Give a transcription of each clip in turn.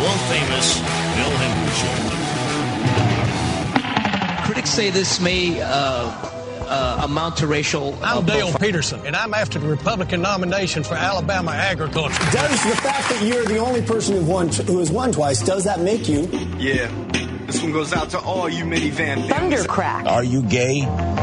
world-famous Phil Hendry Show. Critics say this may amount to racial... I'm Dale Peterson, and I'm after the Republican nomination for Alabama agriculture. Does the fact that you're the only person who has won twice, does that make you? Yeah. This one goes out to all you minivan families. Thundercrack. Are you gay?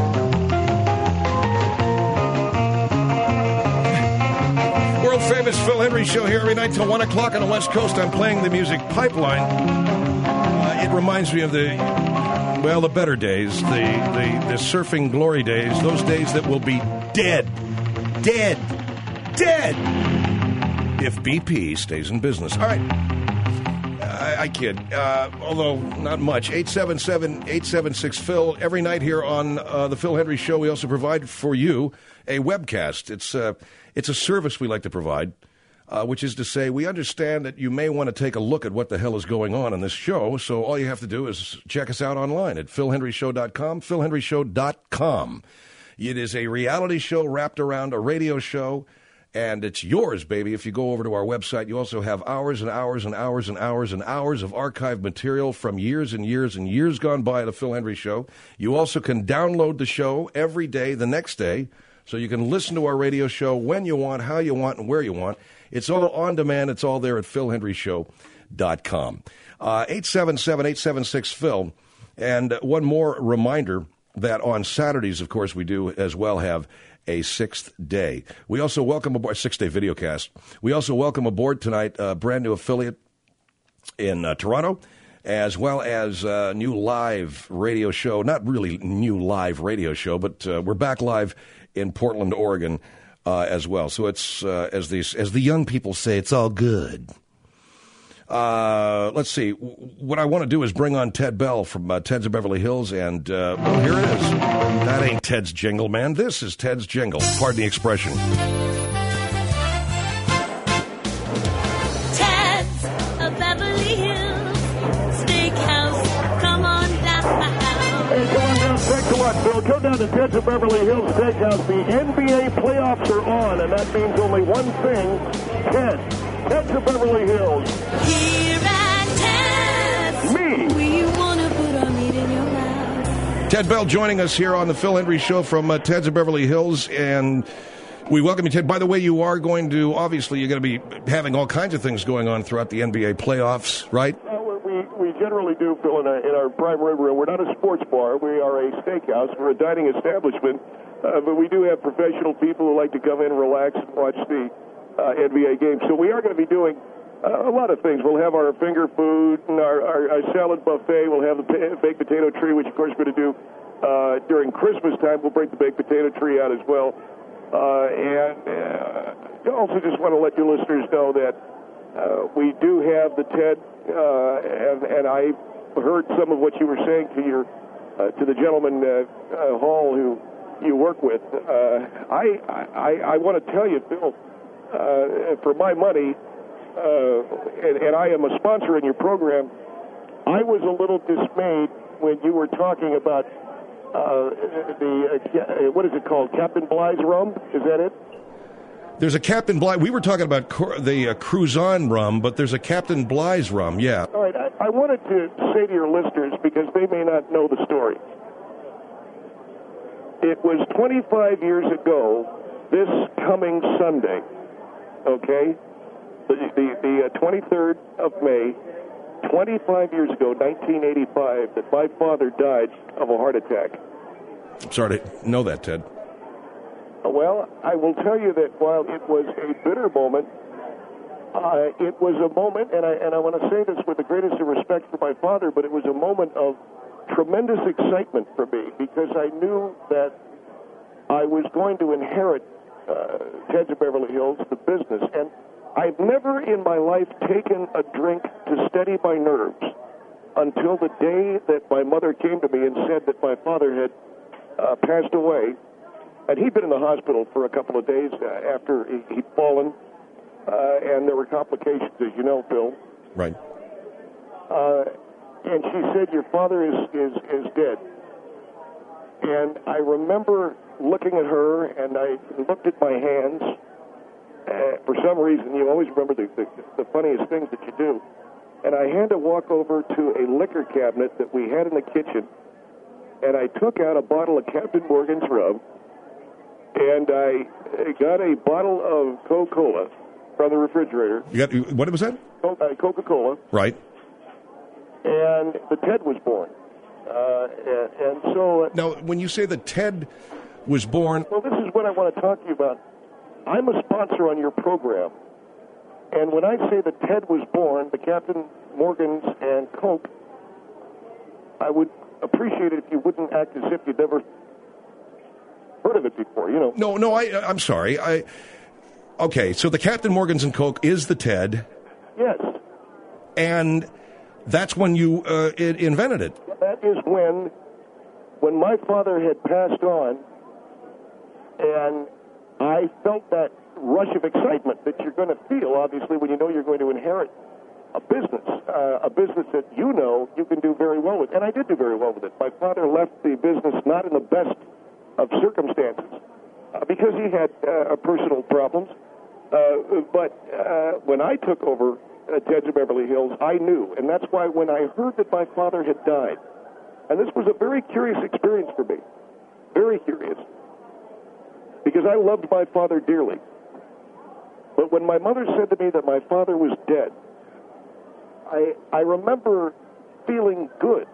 World famous Phil Hendry Show here every night till 1 o'clock on the West Coast. I'm playing the music Pipeline. It reminds me of the better days, the surfing glory days, those days that will be dead if BP stays in business. All right. I kid, although not much. 877-876-PHIL. Every night here on the Phil Hendry Show, we also provide for you a webcast. It's a service we like to provide, which is to say we understand that you may want to take a look at what the hell is going on in this show, so all you have to do is check us out online at philhendryshow.com, philhendryshow.com. It is a reality show wrapped around a radio show, and it's yours, baby. If you go over to our website, you also have hours and hours and hours and hours and hours of archived material from years and years and years gone by of the Phil Hendry Show. You also can download the show every day, the next day, so you can listen to our radio show when you want, how you want, and where you want. It's all on demand. It's all there at philhendryshow.com. 877-876-PHIL. And one more reminder that on Saturdays, of course, we do as well have a sixth day. We also welcome aboard, 6-day videocast. We also welcome aboard tonight a brand new affiliate in Toronto, as well as a new live radio show. Not really new live radio show, but we're back live in Portland, Oregon, as well. So it's, as the young people say, it's all good. Let's see. What I want to do is bring on Ted Bell from Ted's of Beverly Hills, and here it is. That ain't Ted's jingle, man. This is Ted's jingle. Pardon the expression. Ted's of Beverly Hills Steakhouse. Come on down. Hey, come on down. Thanks a lot, Bill. Come down to Ted's of Beverly Hills Steakhouse. The NBA playoffs are on, and that means only one thing: Ted. Ted's of Beverly Hills. Here at Ted's. Me. We want to put our meat in your mouth. Ted Bell joining us here on the Phil Hendry Show from Ted's of Beverly Hills, and we welcome you, Ted. By the way, you are going to, obviously, you're going to be having all kinds of things going on throughout the NBA playoffs, right? We generally do, Phil, in our prime rib room. We're not a sports bar. We are a steakhouse. We're a dining establishment, but we do have professional people who like to come in, relax, and watch the NBA games. So we are going to be doing a lot of things. We'll have our finger food and our salad buffet. We'll have the baked potato tree, which, of course, we're going to do during Christmas time. We'll break the baked potato tree out as well. And also just want to let your listeners know that we do have the TED, and I heard some of what you were saying to the gentleman, Hall, who you work with. I want to tell you, Phil, for my money, and I am a sponsor in your program, I was a little dismayed when you were talking about what is it called, Captain Bly's rum? Is that it? There's a Captain Bly. We were talking about the Cruzan rum, but there's a Captain Bly's rum, yeah. All right, I wanted to say to your listeners, because they may not know the story. It was 25 years ago, this coming Sunday, okay, the 23rd of May, 25 years ago, 1985, that my father died of a heart attack. I'm sorry to know that, Ted. Well, I will tell you that while it was a bitter moment, it was a moment, and I want to say this with the greatest of respect for my father, but it was a moment of tremendous excitement for me, because I knew that I was going to inherit Ted's of Beverly Hills, the business, and I've never in my life taken a drink to steady my nerves until the day that my mother came to me and said that my father had passed away. And he'd been in the hospital for a couple of days after he'd fallen, and there were complications, as you know, Phil. Right. And she said, "Your father is dead." And I remember looking at her, and I looked at my hands. For some reason, you always remember the funniest things that you do. and I had to walk over to a liquor cabinet that we had in the kitchen, and I took out a bottle of Captain Morgan's rum, and I got a bottle of Coca-Cola from the refrigerator. You got what was that? Coca-Cola. Right. And the Ted was born. And so... Now, when you say that Ted was born... Well, this is what I want to talk to you about. I'm a sponsor on your program. And when I say that Ted was born, the Captain Morgans and Coke, I would appreciate it if you wouldn't act as if you'd never heard of it before, you know. No, I'm sorry. Okay, so the Captain Morgans and Coke is the Ted. Yes. And that's when you invented it. That is when my father had passed on, and I felt that rush of excitement that you're going to feel, obviously, when you know you're going to inherit a business that you know you can do very well with. And I did do very well with it. My father left the business not in the best of circumstances because he had personal problems. But when I took over Ted's of Beverly Hills, I knew. And that's why when I heard that my father had died, and this was a very curious experience for me, very curious, because I loved my father dearly. But when my mother said to me that my father was dead, I remember feeling good.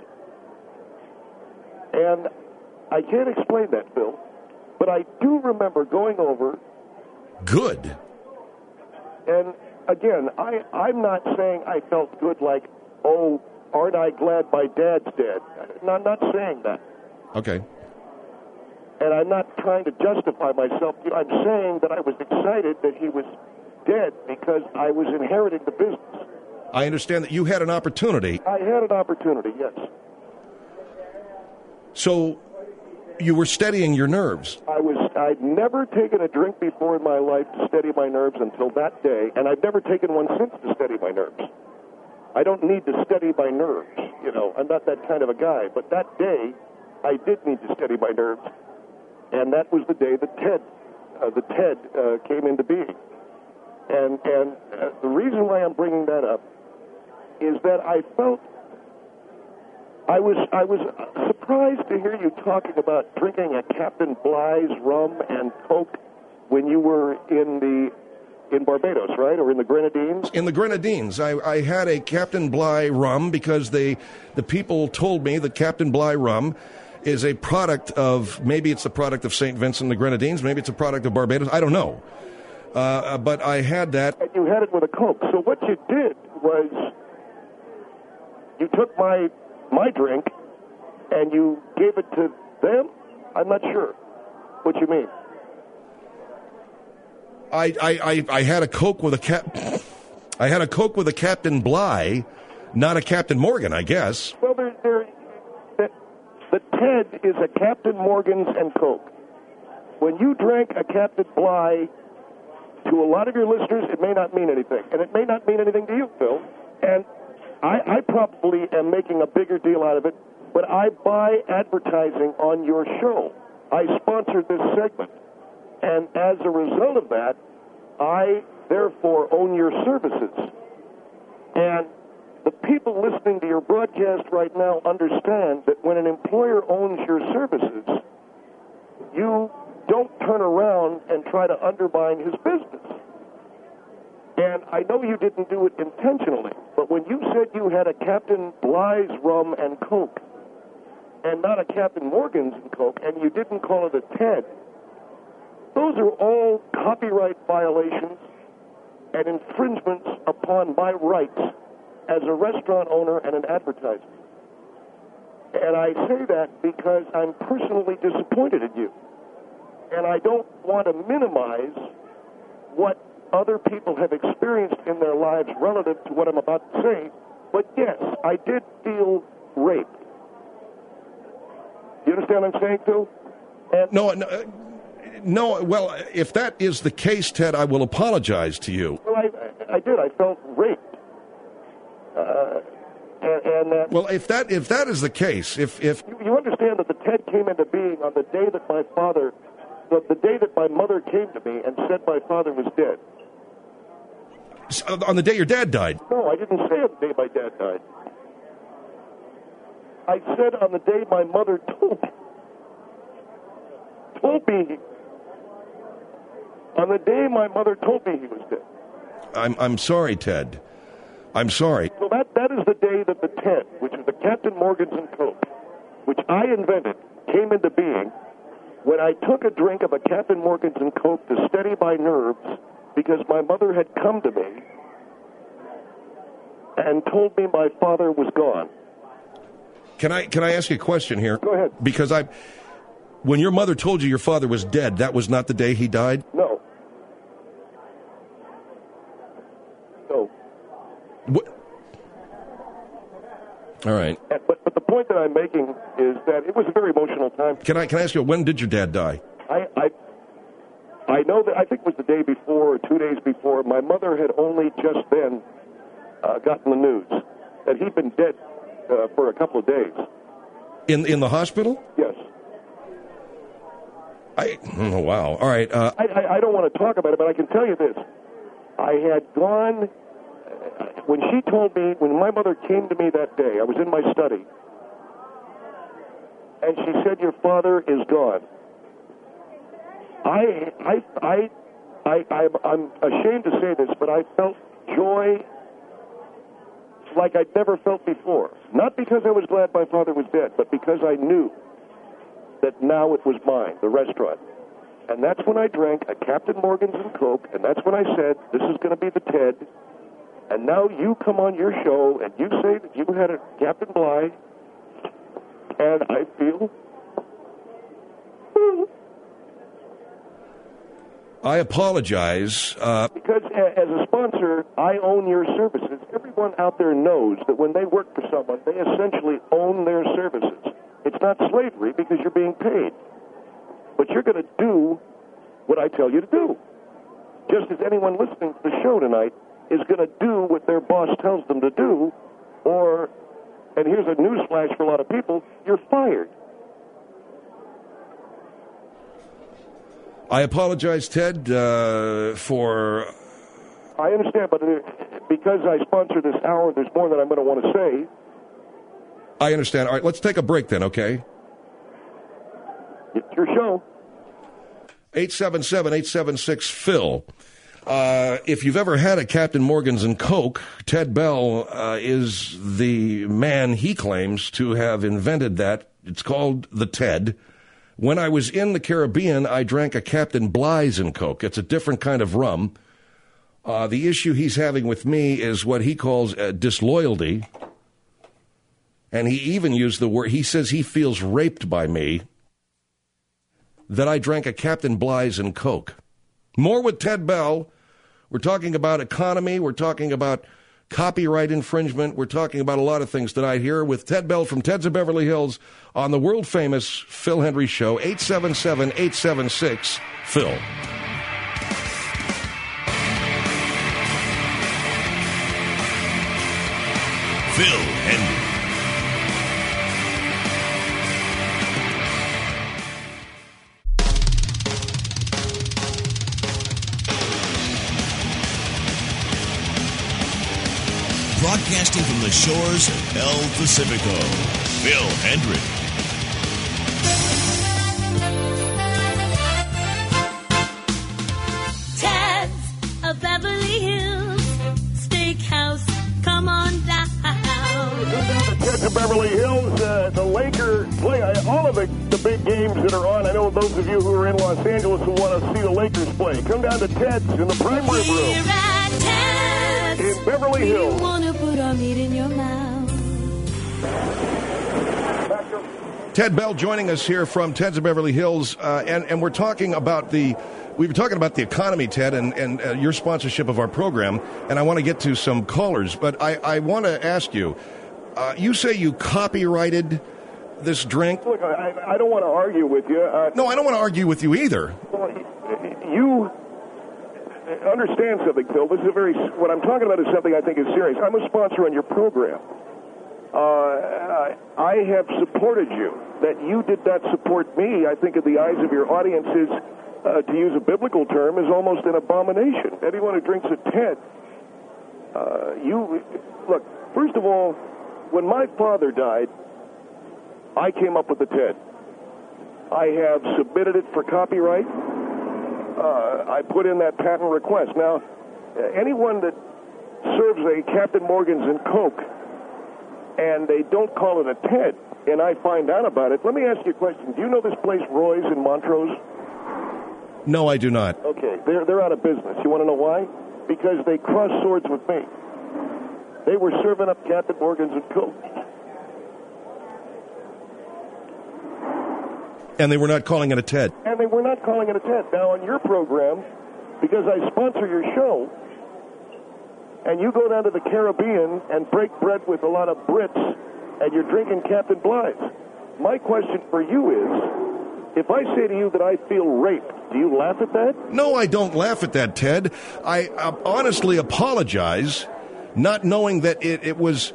And I can't explain that, Bill, but I do remember going over. Good. And again, I'm not saying I felt good like, oh, aren't I glad my dad's dead? I'm not saying that. Okay. And I'm not trying to justify myself. I'm saying that I was excited that he was dead because I was inheriting the business. I understand that you had an opportunity. I had an opportunity, yes. So you were steadying your nerves. I'd never taken a drink before in my life to steady my nerves until that day, and I've never taken one since to steady my nerves. I don't need to steady my nerves, you know. I'm not that kind of a guy. But that day, I did need to steady my nerves, and that was the day that the TED came into being. And the reason why I'm bringing that up is that I felt I was surprised to hear you talking about drinking a Captain Bly's rum and Coke when you were in Barbados, right, or in the Grenadines? In the Grenadines, I had a Captain Bly rum because the people told me that Captain Bly rum is a product of, maybe it's a product of St. Vincent and the Grenadines, maybe it's a product of Barbados, I don't know. But I had that. And you had it with a Coke. So what you did was you took my drink and you gave it to them? I'm not sure what you mean. I had a Coke with a Captain Bly, not a Captain Morgan, I guess. Well, the TED is a Captain Morgan's and Coke. When you drank a Captain Bly, to a lot of your listeners, it may not mean anything. And it may not mean anything to you, Phil. And I probably am making a bigger deal out of it, but I buy advertising on your show. I sponsored this segment. And as a result of that, I, therefore, own your services. And the people listening to your broadcast right now understand that when an employer owns your services, you don't turn around and try to undermine his business. And I know you didn't do it intentionally, but when you said you had a Captain Bly's rum and Coke, and not a Captain Morgan's and Coke, and you didn't call it a TED, those are all copyright violations and infringements upon my rights as a restaurant owner and an advertiser. And I say that because I'm personally disappointed in you. And I don't want to minimize what other people have experienced in their lives relative to what I'm about to say, but yes, I did feel raped. You understand what I'm saying, Phil? And no. Well, if that is the case, Ted, I will apologize to you. Well, I did. I felt raped. Well, if that is the case, if you understand that the TED came into being on the day that the day that my mother came to me and said my father was dead. On the day your dad died. No, I didn't say on the day my dad died. I said on the day my mother told me. On the day my mother told me he was dead. I'm sorry, Ted. I'm sorry. So that is the day that the TED, which is the Captain Morgan's and Coke, which I invented, came into being when I took a drink of a Captain Morgan's and Coke to steady my nerves because my mother had come to me and told me my father was gone. Can I ask you a question here? Go ahead. Because when your mother told you your father was dead, that was not the day he died? No. No. What? All right. But the point that I'm making is that it was a very emotional time. Can I ask you, when did your dad die? I know that I think it was the day before or 2 days before. My mother had only just then gotten the news that he'd been dead for a couple of days. In the hospital? Yes. Oh, wow. All right. I don't want to talk about it, but I can tell you this. I had gone, when she told me, when my mother came to me that day, I was in my study, and she said, your father is gone. I'm ashamed to say this, but I felt joy like I'd never felt before. Not because I was glad my father was dead, but because I knew that now it was mine, the restaurant. And that's when I drank a Captain Morgan's and Coke, and that's when I said, this is going to be the TED. And now you come on your show, and you say that you had a Captain Bligh, and I feel... I apologize. Because as a sponsor, I own your services. Everyone out there knows that when they work for someone, they essentially own their services. It's not slavery because you're being paid. But you're going to do what I tell you to do. Just as anyone listening to the show tonight is going to do what their boss tells them to do, or, and here's a newsflash for a lot of people, you're fired. I apologize, Ted, for... I understand, but because I sponsor this hour, there's more that I'm going to want to say. I understand. All right, let's take a break then, okay? It's your show. 877-876-PHIL. If you've ever had a Captain Morgan's and Coke, Ted Bell is the man he claims to have invented that. It's called the TED. When I was in the Caribbean, I drank a Captain Bligh's and Coke. It's a different kind of rum. The issue he's having with me is what he calls disloyalty. And he even used the word, he says he feels raped by me that I drank a Captain Bligh's and Coke. More with Ted Bell. We're talking about economy. We're talking about copyright infringement. We're talking about a lot of things tonight here with Ted Bell from Ted's of Beverly Hills on the world-famous Phil Hendrie Show, 877-876-PHIL. Phil Hendrie. Broadcasting from the shores of El Pacifico, Phil Hendrie. Ted's of Beverly Hills Steakhouse. Come on down. Ted's of Beverly Hills, the Lakers play all of the big games that are on. I know those of you who are in Los Angeles who want to see the Lakers play. Come down to Ted's in the Prime Rib Room. Here at Ted's. In Beverly Hills. You want to put our meat in your mouth. Ted Bell joining us here from Ted's of Beverly Hills, and we're talking about we've been talking about the economy, Ted, and your sponsorship of our program, and I want to get to some callers, but I want to ask you, you say you copyrighted this drink? Look, I don't want to argue with you. No, I don't want to argue with you either. Well, you understand something, Phil. This is what I'm talking about is something I think is serious. I'm a sponsor on your program. I have supported you. That you did not support me, I think in the eyes of your audience is, to use a biblical term, is almost an abomination. Anyone who drinks a TED Look, first of all, when my father died, I came up with the TED. I have submitted it for copyright. I put in that patent request. Now, anyone that serves a Captain Morgan's and Coke and they don't call it a TED, and I find out about it, let me ask you a question. Do you know this place Roy's in Montrose? No, I do not. Okay, they're out of business. You want to know why? Because they crossed swords with me. They were serving up Captain Morgan's and Coke. And they were not calling it a TED. And they were not calling it a TED. Now, on your program, because I sponsor your show, and you go down to the Caribbean and break bread with a lot of Brits, and you're drinking Captain Blythe, my question for you is, if I say to you that I feel raped, do you laugh at that? No, I don't laugh at that, Ted. I honestly apologize, not knowing that it was...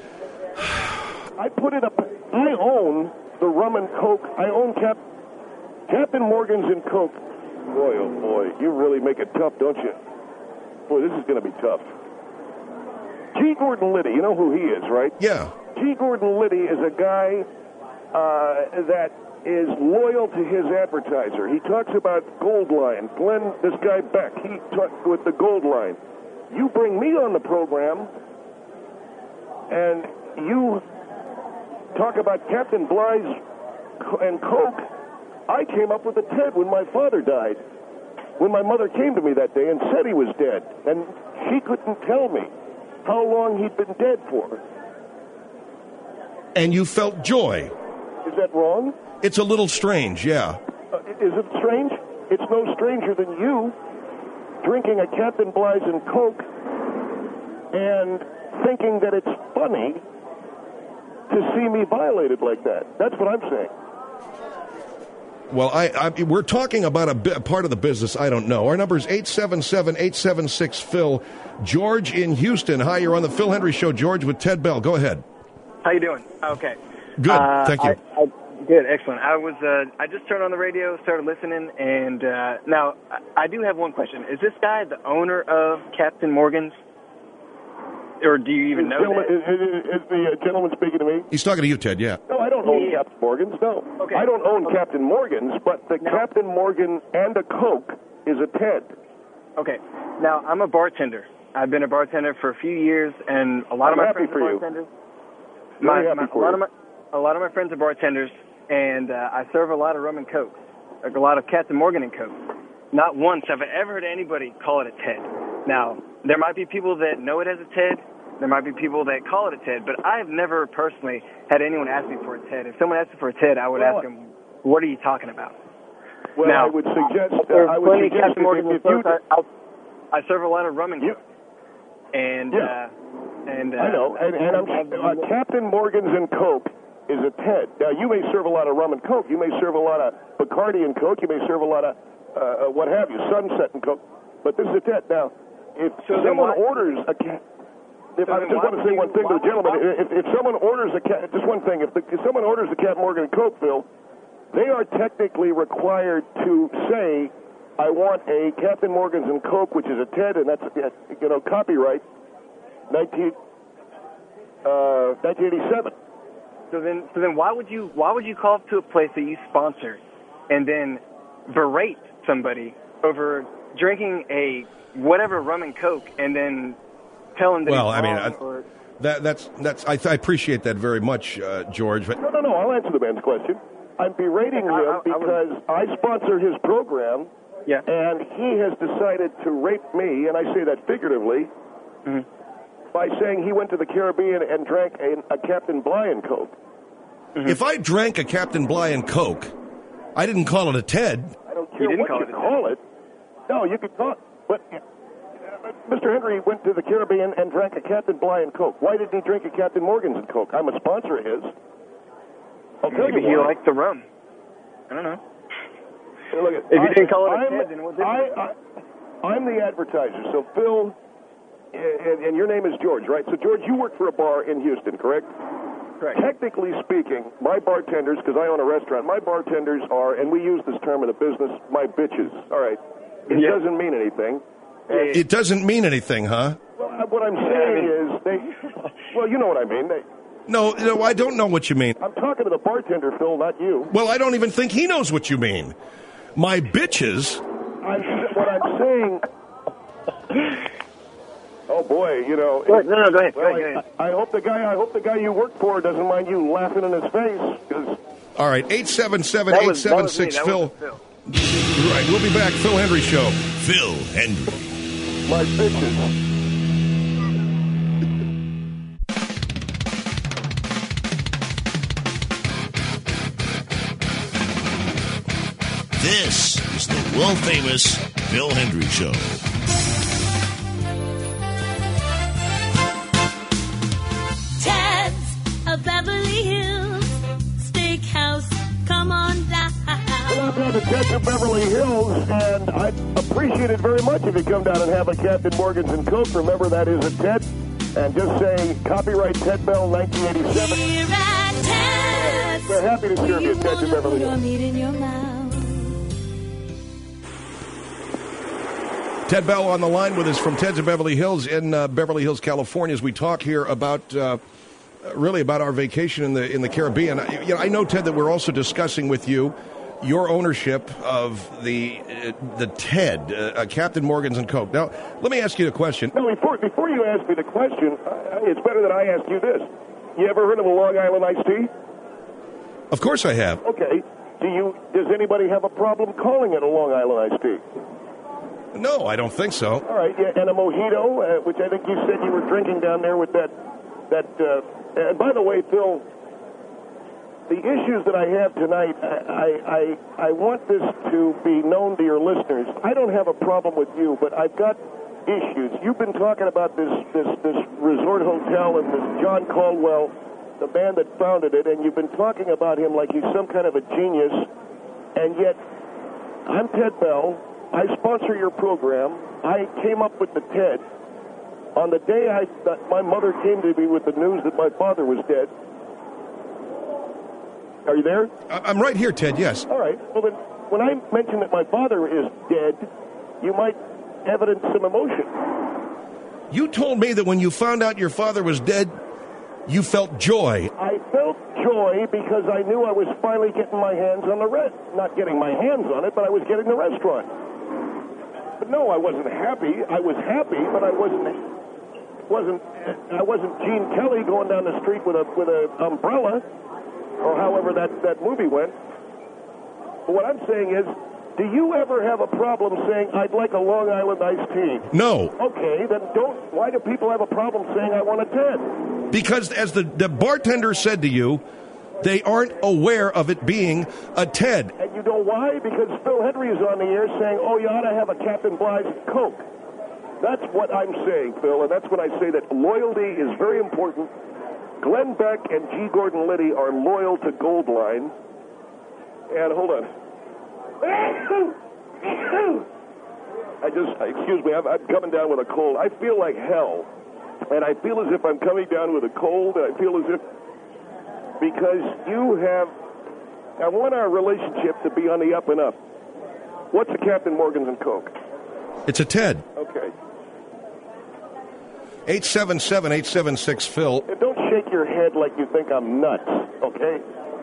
I put it up. I own the rum and Coke. I own Captain Morgan's and Coke. Boy, oh boy, you really make it tough, don't you? Boy, this is going to be tough. G. Gordon Liddy, you know who he is, right? Yeah. G. Gordon Liddy is a guy that is loyal to his advertiser. He talks about Gold Line. Glenn, this guy Beck, he talked with the Gold Line. You bring me on the program, and you talk about Captain Blythe and Coke. I came up with the TED when my father died. When my mother came to me that day and said he was dead, and she couldn't tell me how long he'd been dead for. And you felt joy. Is that wrong? It's a little strange, yeah. Is it strange? It's no stranger than you drinking a Captain Blythe and Coke and thinking that it's funny to see me violated like that. That's what I'm saying. Well, we're talking about a part of the business I don't know. Our number is 877-876-PHIL. George in Houston. Hi, you're on the Phil Hendry Show, George, with Ted Bell. Go ahead. How you doing? Okay. Good, thank you. Good, excellent. I just turned on the radio, started listening, and now I do have one question. Is this guy the owner of Captain Morgan's? Or do you even know that? Is the gentleman speaking to me? He's talking to you, Ted, yeah. No, I don't own Captain Morgan's, no. Okay. I don't own Captain Morgan's, but the Captain Morgan and a Coke is a TED. Okay. Now, I'm a bartender. I've been a bartender for a few years, and a lot of my friends are bartenders. A lot of my friends are bartenders, and I serve a lot of rum and Coke, like a lot of Captain Morgan and Coke. Not once have I ever heard anybody call it a TED. Now, there might be people that know it as a TED. There might be people that call it a TED, but I've never personally had anyone ask me for a TED. If someone asked me for a TED, I would ask them, what are you talking about? Well, now, I would suggest Captain Morgan if you... I serve a lot of rum and Coke. And, I know, and Captain Morgan's and Coke is a TED. Now, you may serve a lot of rum and Coke. You may serve a lot of Bacardi and Coke. You may serve a lot of, what have you, Sunset and Coke. But this is a TED. Now, if someone orders a... I just want to say one thing to the gentleman. If someone orders just one thing. If someone orders a Captain Morgan and Coke, Phil, they are technically required to say, I want a Captain Morgan's and Coke, which is a TED, and that's, copyright, 1987. So then why would you call up to a place that you sponsor and then berate somebody over drinking a whatever rum and Coke and then tell him that I appreciate that very much, George. But No, I'll answer the man's question. I'm berating him because I sponsor his program, and he has decided to rape me, and I say that figuratively, by saying he went to the Caribbean and drank a Captain Blythe and Coke. If I drank a Captain Blythe and Coke, I didn't call it a TED. I don't care what you call it. No, you could call it. But Mr. Henry went to the Caribbean and drank a Captain Blythe and Coke. Why didn't he drink a Captain Morgan's and Coke? I'm a sponsor of his. Maybe he liked the rum. I don't know. Look, if you didn't call it a TED, then what difference? I'm the advertiser. So, Phil, and your name is George, right? So, George, you work for a bar in Houston, correct? Correct. Technically speaking, my bartenders, because I own a restaurant, my bartenders are, and we use this term in the business, my bitches. All right. It doesn't mean anything. It doesn't mean anything, huh? Well, What I'm saying is well, you know what I mean. No, I don't know what you mean. I'm talking to the bartender, Phil, not you. Well, I don't even think he knows what you mean. My bitches. What I'm saying. Oh boy, No, go ahead. Well, go ahead. I hope the guy you work for doesn't mind you laughing in his face. All right, 877-876-Phil. Right, we'll be back. Phil Hendry Show. Phil Hendry. My bitches. This is the world-famous Phil Hendry Show. Ted's of Beverly Hills Steakhouse. Come on down. Well, I'm down to Ted's of Beverly Hills, and I'd appreciate it very much if you come down and have a Captain Morgan's and Coke. Remember, that is a Ted. And just say, copyright Ted Bell, 1987. Here at Ted's. We're happy to serve you at Ted's of Beverly Hills. Meat in your mouth. Ted Bell on the line with us from Ted's of Beverly Hills in Beverly Hills, California, as we talk here about really about our vacation in the Caribbean. I know, Ted, that we're also discussing with you your ownership of the Ted, Captain Morgan's and Coke. Now, let me ask you a question. No, before you ask me the question, it's better that I ask you this. You ever heard of a Long Island iced tea? Of course I have. Okay. Does anybody have a problem calling it a Long Island iced tea? No, I don't think so. All right, yeah, and a mojito, which I think you said you were drinking down there with that. And by the way, Phil, the issues that I have tonight, I want this to be known to your listeners. I don't have a problem with you, but I've got issues. You've been talking about this resort hotel and this John Caldwell, the man that founded it, and you've been talking about him like he's some kind of a genius, and yet I'm Ted Bell. I sponsor your program. I came up with the TED. On the day that my mother came to me with the news that my father was dead. Are you there? I'm right here, Ted, yes. All right. Well, then, when I mention that my father is dead, you might evidence some emotion. You told me that when you found out your father was dead, you felt joy. I felt joy because I knew I was finally getting my hands on the not getting my hands on it, but I was getting the restaurant. But no, I wasn't happy. I was happy, but I wasn't Gene Kelly going down the street with a umbrella, or however that movie went. But what I'm saying is, do you ever have a problem saying, I'd like a Long Island iced tea? No. Okay, then why do people have a problem saying I want a Ted? Because as the bartender said to you, they aren't aware of it being a Ted. And you know why? Because Phil Hendry is on the air saying, oh, you ought to have a Captain Bly's Coke. That's what I'm saying, Phil, and that's when I say that loyalty is very important. Glenn Beck and G. Gordon Liddy are loyal to Goldline. And hold on. Excuse me, I'm coming down with a cold. I feel like hell. And I feel as if I'm coming down with a cold, and I feel as if, because I want our relationship to be on the up and up. What's a Captain Morgan's and Coke? It's a Ted. Okay. 877-876-Phil. And don't shake your head like you think I'm nuts, okay?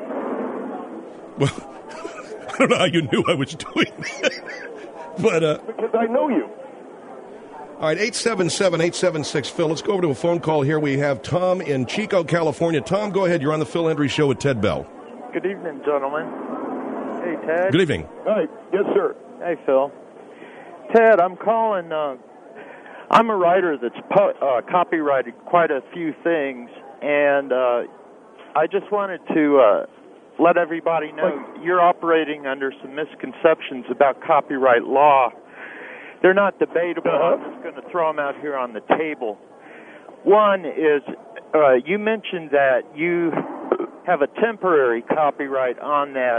Well, I don't know how you knew I was doing that. But, because I know you. All right, 877-876-Phil. Let's go over to a phone call here. We have Tom in Chico, California. Tom, go ahead. You're on the Phil Hendry Show with Ted Bell. Good evening, gentlemen. Hey, Ted. Good evening. Hi. Yes, sir. Hey, Phil. Ted, I'm calling. I'm a writer that's copyrighted quite a few things, and I just wanted to let everybody know you're operating under some misconceptions about copyright law. They're not debatable. I'm just going to throw them out here on the table. One is you mentioned that you have a temporary copyright on that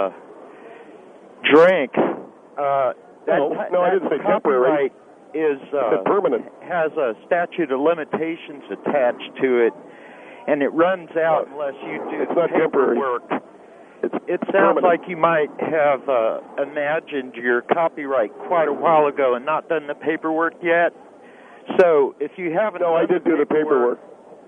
drink. No, I didn't say temporary. Is permanent. Has a statute of limitations attached to it, and it runs out unless you do the paperwork. It sounds like you might have imagined your copyright quite a while ago and not done the paperwork yet. So if you haven't... No, I did do the paperwork.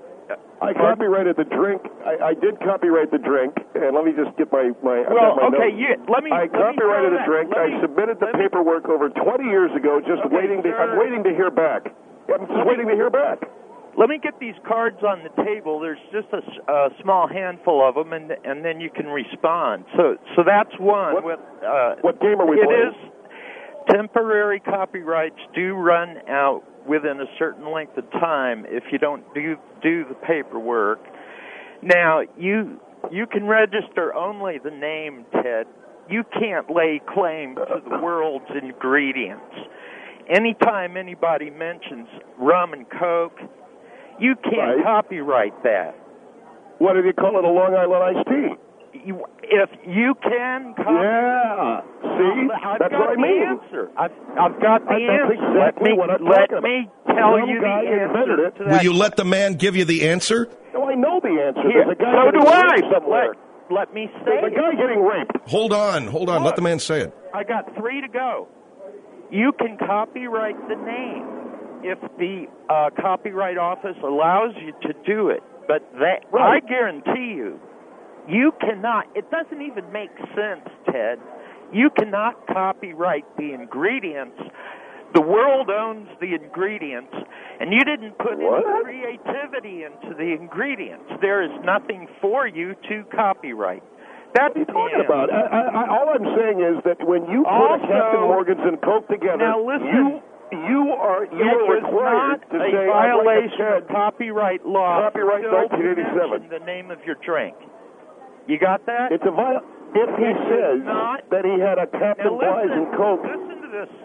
I copyrighted the drink. I did copyright the drink, and let me just get my well, okay, I copyrighted the drink. I submitted the paperwork over 20 years ago, I'm waiting to hear back. I'm just waiting to hear back. Let me get these cards on the table. There's just a small handful of them, and then you can respond. So that's one. What game are we playing? It is temporary copyrights do run out within a certain length of time if you don't do the paperwork. Now, you can register only the name, Ted. You can't lay claim to the world's ingredients. Anytime anybody mentions rum and Coke, you can't copyright that. What do you call it, a Long Island iced tea? If you can copyright... Yeah, see? That's what I mean. Answer. I've got the answer. That's exactly what I'm talking about. Let me tell you the answer to that. Will you let the man give you the answer? No, I know the answer. There's a guy so do I. Let me say There's a guy getting raped. Hold on. Look, Let the man say it. I got 3 to go. You can copyright the name if the Copyright Office allows you to do it. But I guarantee you cannot. It doesn't even make sense, Ted. You cannot copyright the ingredients. The world owns the ingredients, and you didn't put any creativity into the ingredients. There is nothing for you to copyright. That's what are you talking about? All I'm saying is that when you put a Captain Morgan's and Coke together, now listen, you are required to say, a violation of copyright law. Copyright 1987. The name of your drink. You got that? It's a if he says that he had a Captain Wise and Coke. Listen to this,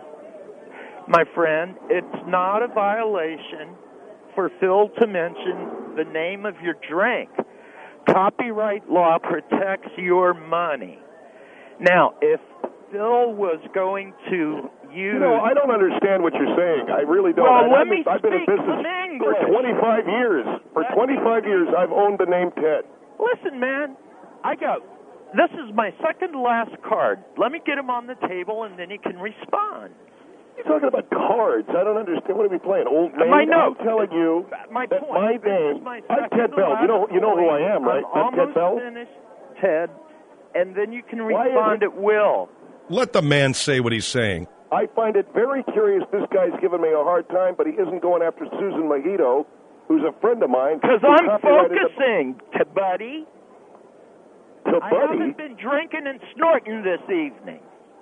my friend. It's not a violation for Phil to mention the name of your drink. Copyright law protects your money. Now, if Phil was going to use... No, I don't understand what you're saying. I really don't. Well, I've been in business for 25 years. For 25 years, I've owned the name Ted. Listen, man, this is my second to last card. Let me get them on the table, and then you can respond. You're talking about cards. I don't understand. What are we playing? Old name? I'm telling you that my name... I'm Ted Bell. You know who I am, right? I'm Ted Bell? finished, Ted, and then you can respond at will. Let the man say what he's saying. I find it very curious this guy's giving me a hard time, but he isn't going after Susan Mojito, who's a friend of mine. Because I'm focusing, buddy. I haven't been drinking and snorting this evening.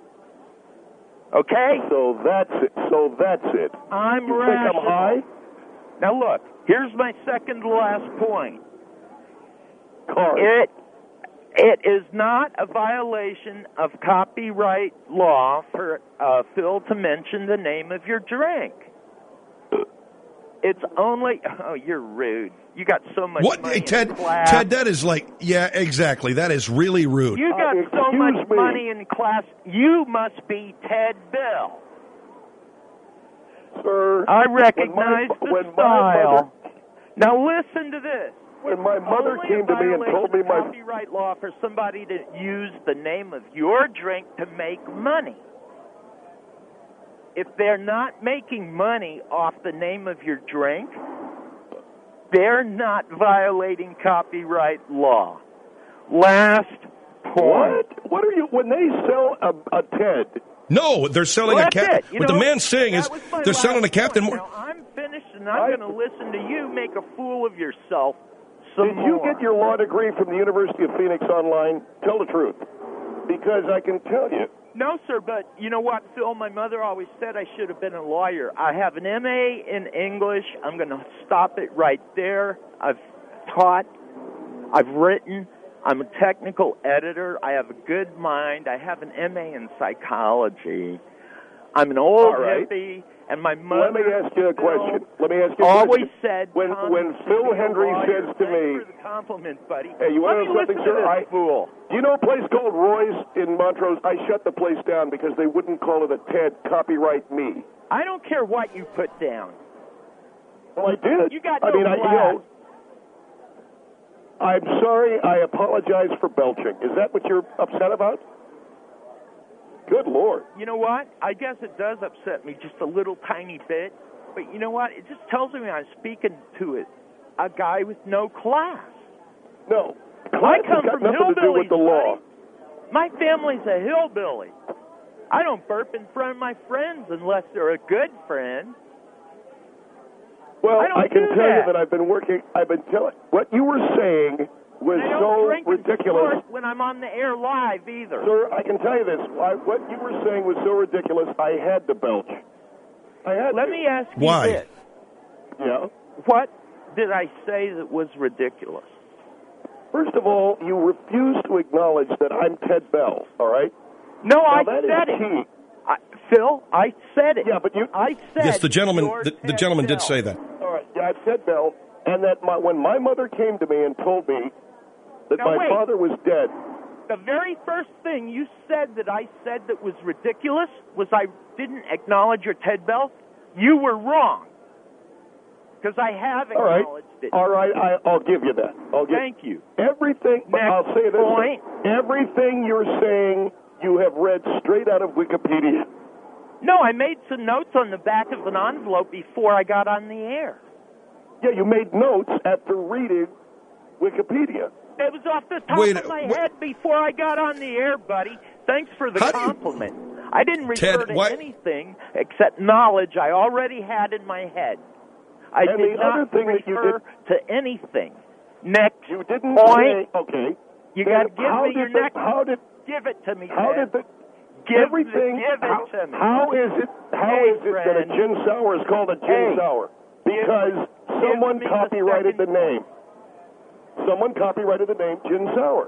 Okay? So that's it. I'm you rational. Think I'm high? Now look, here's my second to last point. Card. It is not a violation of copyright law for Phil to mention the name of your drink. It's only... Oh, you're rude. You got so much money in class. Ted, that is exactly. That is really rude. You got so much money in class. You must be Ted Bell. Sir, I recognize the style. Now listen to this. When my mother came to me and told me my... copyright law for somebody to use the name of your drink to make money. If they're not making money off the name of your drink, they're not violating copyright law. Last point. What are you... When they sell a Ted... No, they're selling a Captain... What the man's saying is they're selling a Captain Morgan... Now, I'm finished, and I'm going to listen to you make a fool of yourself some Did you get your law degree from the University of Phoenix online? Tell the truth. Because I can tell you... No, sir, but you know what, Phil? My mother always said I should have been a lawyer. I have an MA in English. I'm going to stop it right there. I've taught. I've written. I'm a technical editor. I have a good mind. I have an MA in psychology. I'm an old hippie, and my mother... Let me ask you a question. Always said... When Phil Hendry says to me... Thanks for the compliment, buddy. Hey, you want to know something, sir? Fool. Do you know a place called Roy's in Montrose? I shut the place down because they wouldn't call it a Ted. Copyright me. I don't care what you put down. Well, I did. You got no class. I'm sorry. I apologize for belching. Is that what you're upset about? Good Lord. You know what? I guess it does upset me just a little tiny bit. But you know what? It just tells me I'm speaking to a guy with no class. No. I come got from nothing to do with hillbillies, the law. buddy. My family's a hillbilly. I don't burp in front of my friends unless they're a good friend. Well, I can tell you that I've been telling what you were saying was I don't so drink and ridiculous. snort when I'm on the air live either. Sir, I can tell you this. What you were saying was so ridiculous, I had to belch. Let me ask you Why? this. Yeah. What did I say that was ridiculous? First of all, you refuse to acknowledge that I'm Ted Bell, all right? No, now, I that said is it. key. Phil, I said it. Yeah, but I said Yes, the gentleman. you're The Ted gentleman did Bell. say that. All right, yeah, I said Bell, and that when my mother came to me and told me that Now, my wait. father was dead. The very first thing you said that I said that was ridiculous was I didn't acknowledge your Ted Bell. You were wrong. Because I have All right, acknowledged it. all right, I'll give you that. Thank you. Everything, but Next I'll say this. point. Everything you're saying, you have read straight out of Wikipedia. No, I made some notes on the back of an envelope before I got on the air. Yeah, you made notes after reading Wikipedia. It was off the top of my head before I got on the air, buddy. Thanks for the compliment. I didn't refer Ted, to what- anything except knowledge I already had in my head. I And did the other not thing that you refer to anything. Next You didn't point. say, okay. You then got to give how me your did the- next. How did Give it to me, how Ted. did the Give everything? Give how, it to me. how is it? How Hey, is it that a friend. gin sour is called a gin Hey. sour? Because someone me the copyrighted the second name. Someone copyrighted the name gin sour.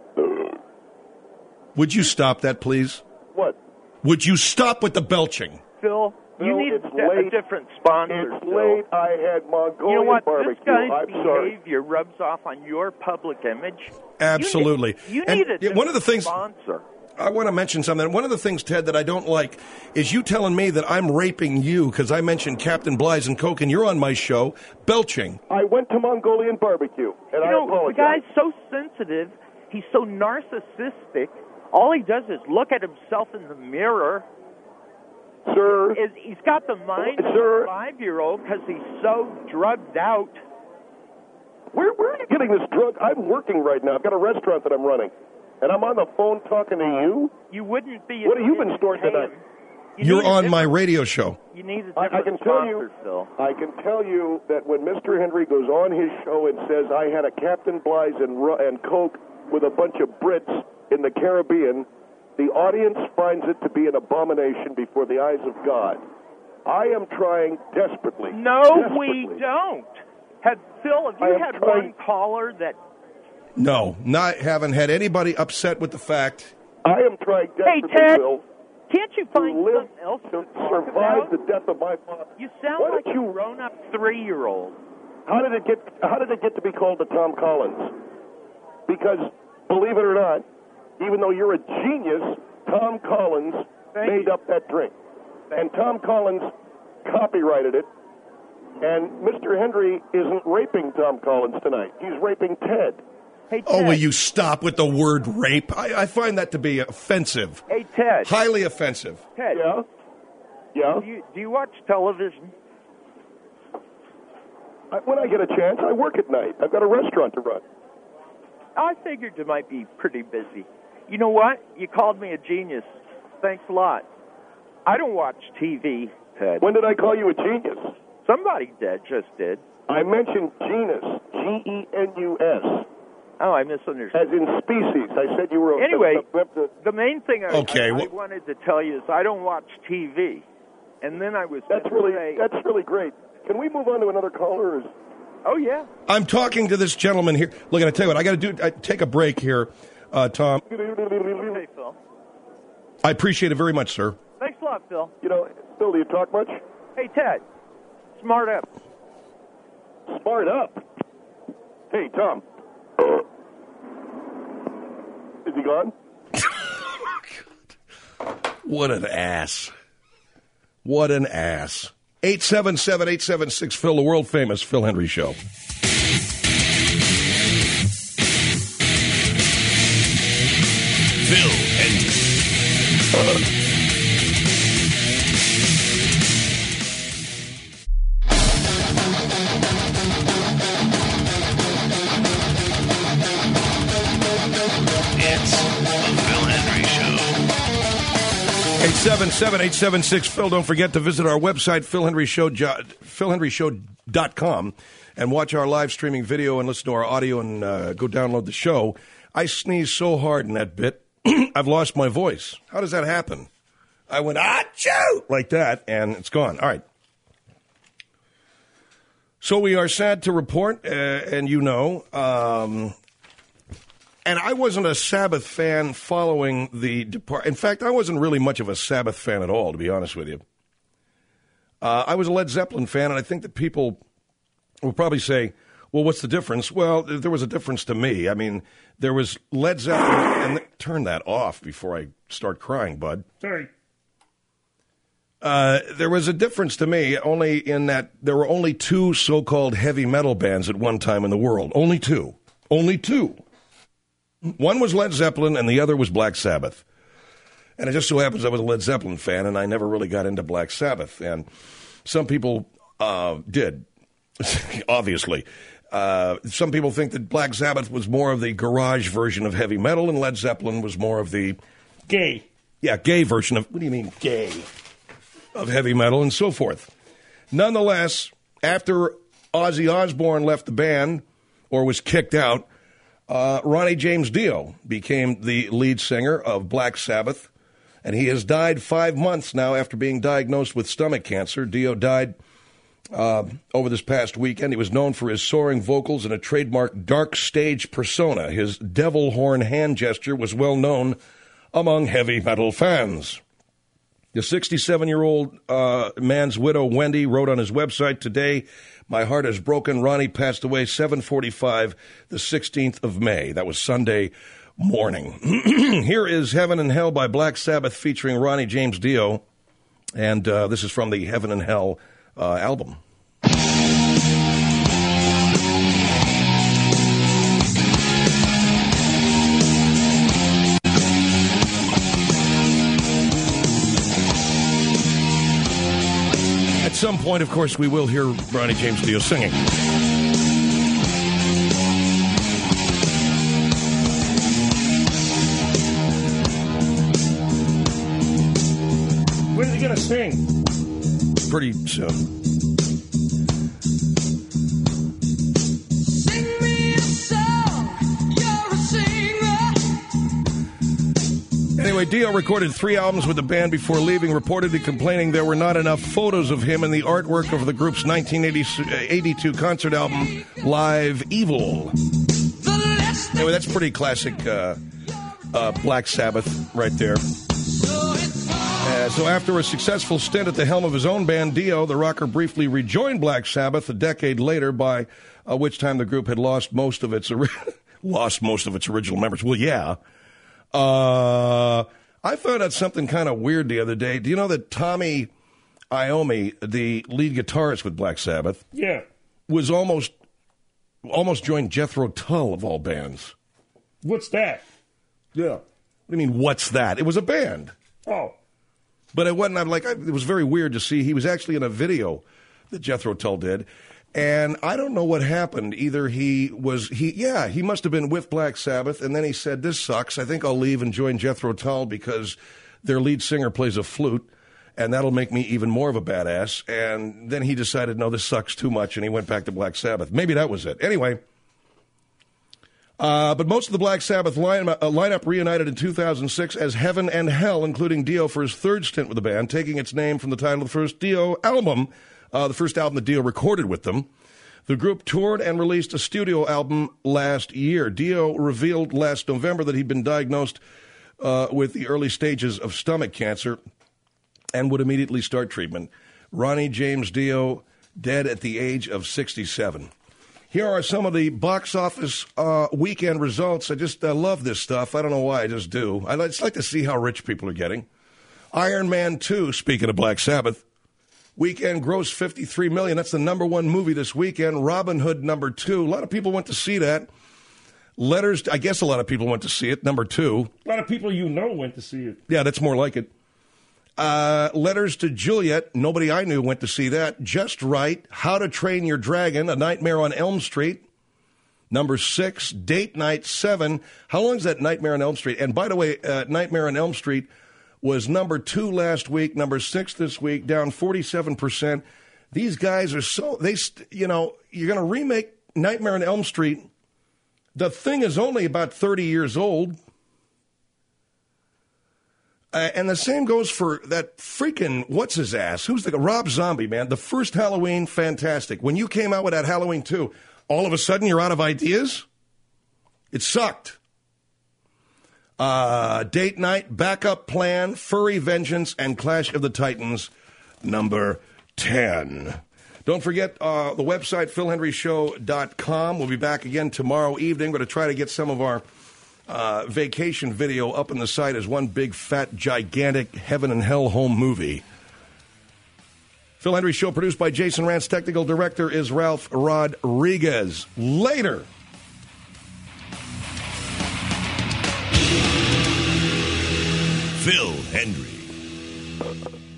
Would you stop that, please? What? Would you stop with the belching? Phil, you Phil, need it's a late. different sponsor. It's Phil. late. I had Mongolian You know what? barbecue. This guy's I'm sorry. behavior rubs off on your public image. Absolutely. You And need a one different of the things sponsor. I want to mention something. One of the things, Ted, that I don't like is you telling me that I'm raping you because I mentioned Captain Bly's and Coke and you're on my show belching. I went to Mongolian barbecue, and I The apologize. guy's so sensitive. He's so narcissistic. All he does is look at himself in the mirror. Sir, He's got the mind Sir. of a 5-year-old because he's so drugged out. where are you getting this drug? I'm working right now. I've got a restaurant that I'm running, and I'm on the phone talking to you. You wouldn't be. What have you been storing tonight? You're on my radio show. You need a I different can tell sponsor, you. Phil. I can tell you that when Mr. Henry goes on his show and says, "I had a Captain Bly's and Coke with a bunch of Brits in the Caribbean," the audience finds it to be an abomination before the eyes of God. I am trying desperately. No, we desperately. don't. Phil, have I you am had trying- one caller that... No, haven't had anybody upset with the fact. I am trying Hey, desperately, Ted, Phil, can't you to find live something else to to talk survive about? the death of my father. You sound Why like don't a you- grown-up 3-year-old. How did it get to be called the Tom Collins? Because believe it or not, even though you're a genius, Tom Collins made up that drink. And Tom Collins copyrighted it. And Mr. Henry isn't raping Tom Collins tonight. He's raping Ted. Hey, Ted. Oh, will you stop with the word rape? I find that to be offensive. Hey, Ted. Highly offensive. Ted. Yeah? Yeah? Do you watch television? When I get a chance, I work at night. I've got a restaurant to run. I figured you might be pretty busy. You know what? You called me a genius. Thanks a lot. I don't watch TV, Ted. When did I call you a genius? Somebody just did. I mentioned genus, Genus, Oh, I misunderstood. as in species. I said you were. Anyway, the main thing I Okay, wanted to tell you is I don't watch TV. And then I was That's gonna really say, great. Can we move on to another caller? Or is... oh, yeah. I'm talking to this gentleman here. Look, I tell you what, I got to do. Take a break here, Tom. Okay, Phil. I appreciate it very much, sir. Thanks a lot, Phil. You know, Phil, do you talk much? Hey, Ted. Smart up. Smart up. Hey, Tom. Is he gone? What an ass. What an ass. 877-876-PHIL, the world-famous Phil Hendry Show. Phil Hendry. 877-876-PHIL. Don't forget to visit our website, philhenryshow.com, and watch our live streaming video and listen to our audio and go download the show. I sneezed so hard in that bit, I've lost my voice. How does that happen? I went, achoo, like that, and it's gone. All right. So we are sad to report, and you know, and I wasn't a Sabbath fan following the depart. In fact, I wasn't really much of a Sabbath fan at all, to be honest with you. I was a Led Zeppelin fan, and I think that people will probably say, well, what's the difference? Well, there was a difference to me. I mean, there was Led Zeppelin, and turn that off before I start crying, bud. Sorry. There was a difference to me, only in that there were only two so-called heavy metal bands at one time in the world. Only two. Only two. One was Led Zeppelin, and the other was Black Sabbath. And it just so happens I was a Led Zeppelin fan, and I never really got into Black Sabbath. And some people did, obviously. Some people think that Black Sabbath was more of the garage version of heavy metal, and Led Zeppelin was more of the... Gay. Yeah, gay version of... What do you mean, gay? Of heavy metal and so forth. Nonetheless, after Ozzy Osbourne left the band, or was kicked out, Ronnie James Dio became the lead singer of Black Sabbath, and he has died 5 months now after being diagnosed with stomach cancer. Dio died over this past weekend. He was known for his soaring vocals and a trademark dark stage persona. His devil horn hand gesture was well known among heavy metal fans. The 67-year-old man's widow, Wendy, wrote on his website today, "My heart is broken. Ronnie passed away 7:45, the 16th of May. That was Sunday morning." Here is Heaven and Hell by Black Sabbath featuring Ronnie James Dio. And this is from the Heaven and Hell album. At some point, of course, we will hear Ronnie James Dio singing. When is he going to sing? Pretty soon. Sing me a song, you're a singer. Anyway, Dio recorded 3 albums with the band before leaving, reportedly complaining there were not enough photos of him in the artwork of the group's 1982 concert album, Live Evil. Anyway, that's pretty classic Black Sabbath right there. So after a successful stint at the helm of his own band, Dio, the rocker, briefly rejoined Black Sabbath a decade later, by which time the group had lost most of its original members. Well, yeah. I found out something kind of weird the other day. Do you know that Tommy Iommi, the lead guitarist with Black Sabbath, was almost joined Jethro Tull of all bands? What's that? Yeah. What do you mean, what's that? It was a band. Oh. But it wasn't, it was very weird to see. He was actually in a video that Jethro Tull did. And I don't know what happened. Either he must have been with Black Sabbath, and then he said, this sucks. I think I'll leave and join Jethro Tull because their lead singer plays a flute, and that'll make me even more of a badass. And then he decided, no, this sucks too much, and he went back to Black Sabbath. Maybe that was it. Anyway, but most of the Black Sabbath lineup reunited in 2006 as Heaven and Hell, including Dio for his third stint with the band, taking its name from the title of the first Dio album, the first album that Dio recorded with them. The group toured and released a studio album last year. Dio revealed last November that he'd been diagnosed with the early stages of stomach cancer and would immediately start treatment. Ronnie James Dio, dead at the age of 67. Here are some of the box office weekend results. I just love this stuff. I don't know why, I just do. I just like to see how rich people are getting. Iron Man 2, speaking of Black Sabbath, weekend gross $53 million. That's the number one movie this weekend. Robin Hood, number 2. A lot of people went to see that. Letters, I guess a lot of people went to see it, number 2. A lot of people went to see it. Yeah, that's more like it. Letters to Juliet, nobody I knew went to see that. Just Right, How to Train Your Dragon, A Nightmare on Elm Street, number 6. Date Night, 7. How long is that Nightmare on Elm Street? And by the way, Nightmare on Elm Street was number 2 last week, number 6 this week, down 47%. These guys are you're going to remake Nightmare on Elm Street. The thing is only about 30 years old. And the same goes for that freaking, what's his ass? Who's the Rob Zombie, man? The first Halloween, fantastic. When you came out with that Halloween 2, all of a sudden you're out of ideas? It sucked. Date Night, Backup Plan, Furry Vengeance, and Clash of the Titans, number 10. Don't forget the website, PhilHenryShow.com. We'll be back again tomorrow evening. We're going to try to get some of our vacation video up on the site as one big, fat, gigantic heaven and hell home movie. Phil Henry Show, produced by Jason Rance. Technical director is Ralph Rodriguez. Later. Phil Hendry.